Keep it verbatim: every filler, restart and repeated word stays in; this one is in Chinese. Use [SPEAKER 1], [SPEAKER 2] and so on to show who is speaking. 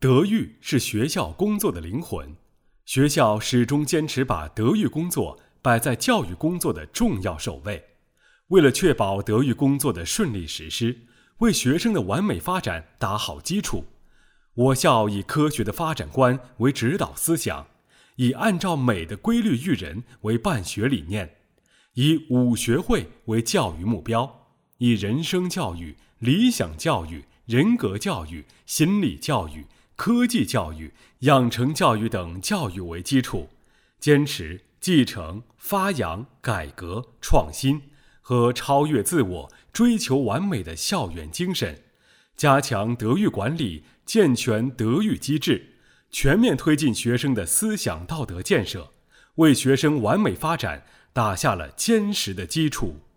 [SPEAKER 1] 德育是学校工作的灵魂，学校始终坚持把德育工作摆在教育工作的重要首位。为了确保德育工作的顺利实施，为学生的完美发展打好基础，我校以科学的发展观为指导思想，以按照美的规律育人为办学理念，以五学会为教育目标，以人生教育、理想教育、人格教育、心理教育、科技教育、养成教育等教育为基础，坚持继承、发扬、改革、创新和超越自我、追求完美的校园精神，加强德育管理，健全德育机制，全面推进学生的思想道德建设，为学生完美发展打下了坚实的基础。